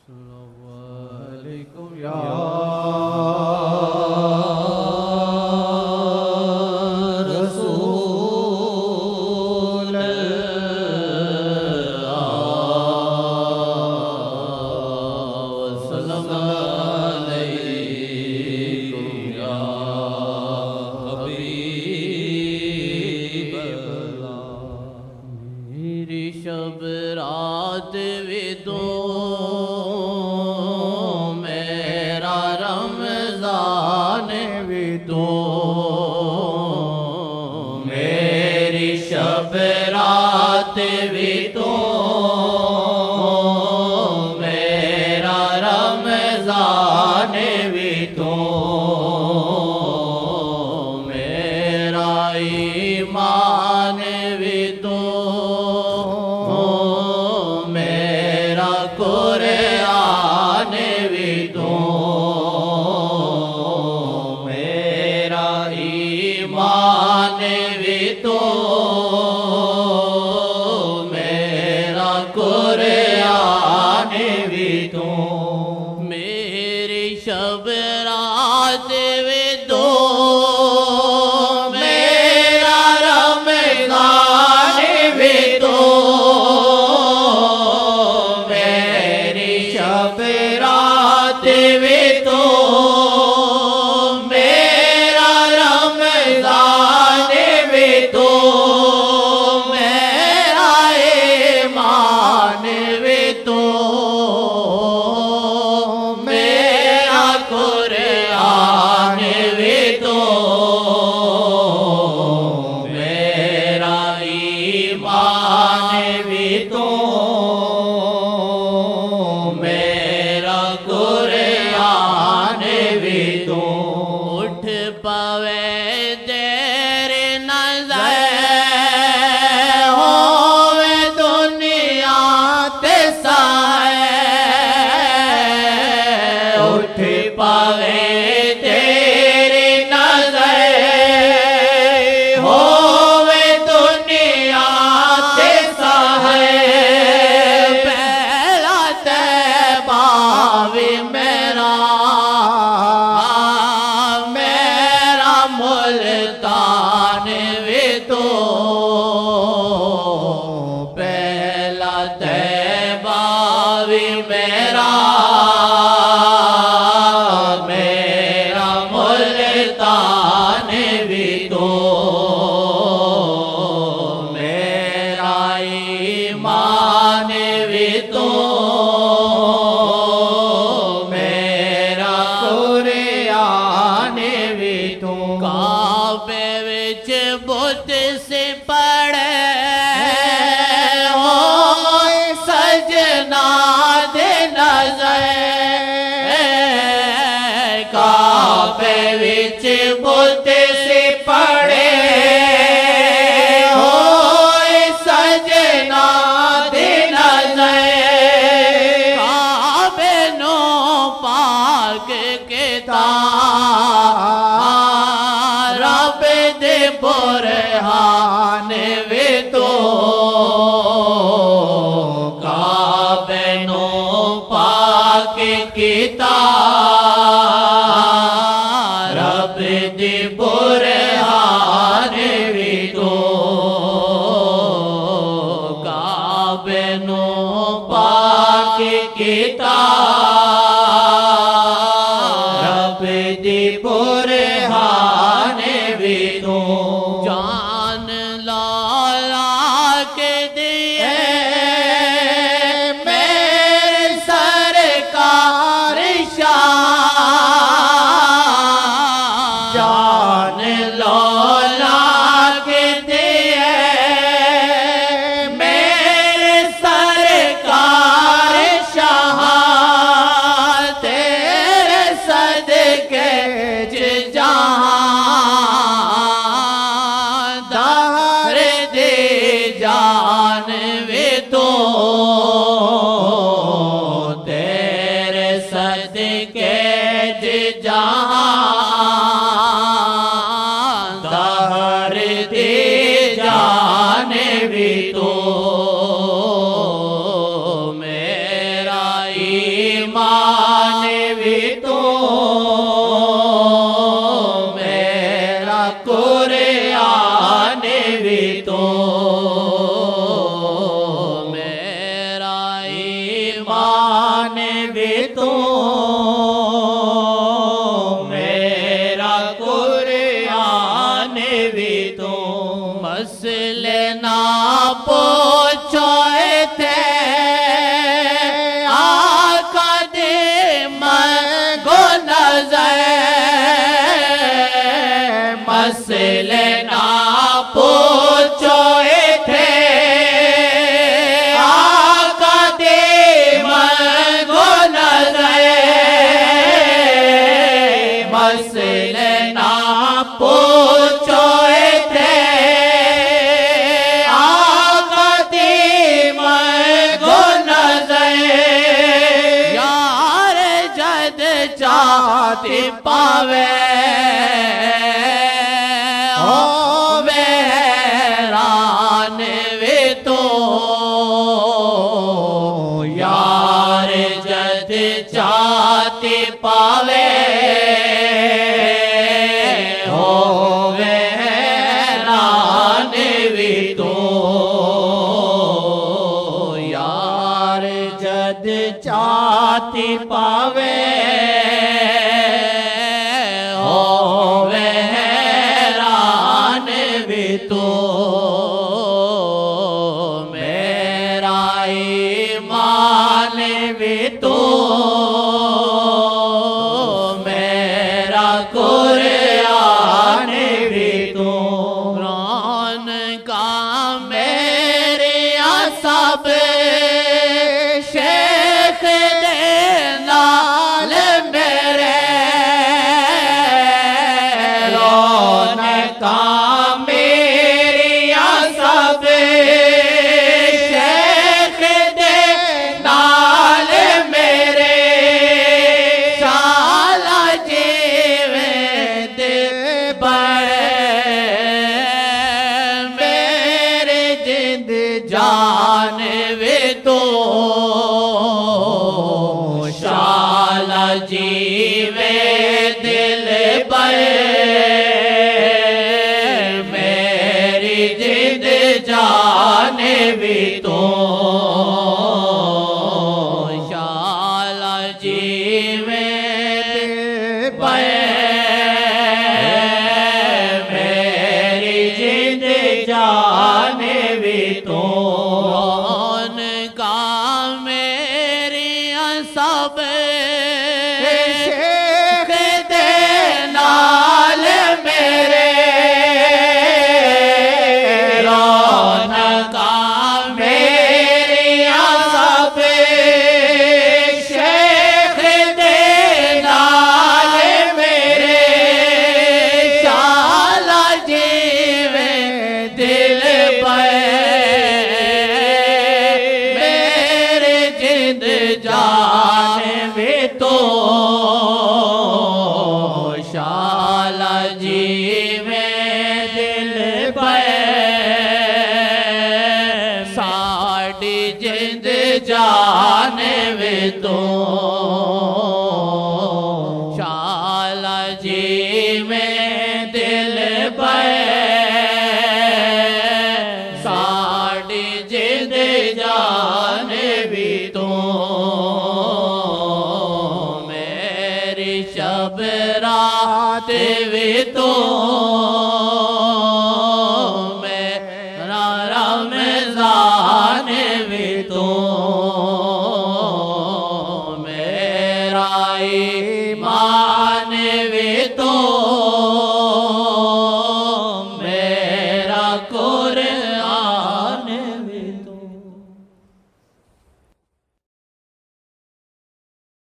Assalamualaikum ya ईमान भी तू, मेरा कुरान भी तू, मेरा ईमान भी तू, मेरा कुरान भी तू। मसले ना पूछो थे आका दे मंगो नजर, मसले ना पूछो थे आका दे मंगो नजर, मसले ना पूछो थे आका दे मंगो नजर। यार जद चाहते पावे होवे हैरान वे तो, यार जद चाहते पावे होवे हैरान वे तो, यार जद चाहते पावे होवे हैरान वे तो। मेरा ईमान भी तू, मेरा कुरान भी तू। कुरान का मेरे सब शेख दे नाल मेरे, रौनका मेरी सब शेख दे नाल मेरे, शाला जीवे दे बड़े, मेरे जिंद जान वे तो, शाला जीवे दिल बड़े, मेरी जिंद जान भी तो, शाला जीवे दिल बड़े, मेरी जिंद जान भी तो। उनका मेरी सब शेख दे नाल मेरे, रौनका मेरी सब शेख दे नाल मेरे, शाला जीवे दिल मेरे जिंद जान भी तो, शाला जीवे दिल साड़ी जिंद जान भी तो, शाला जीवे दिल साड़ी जिंद जान भी तो। मेरी शब रात भी तो, मेरा रमजान भी तो, मेरा ईमान भी तो, मेरा को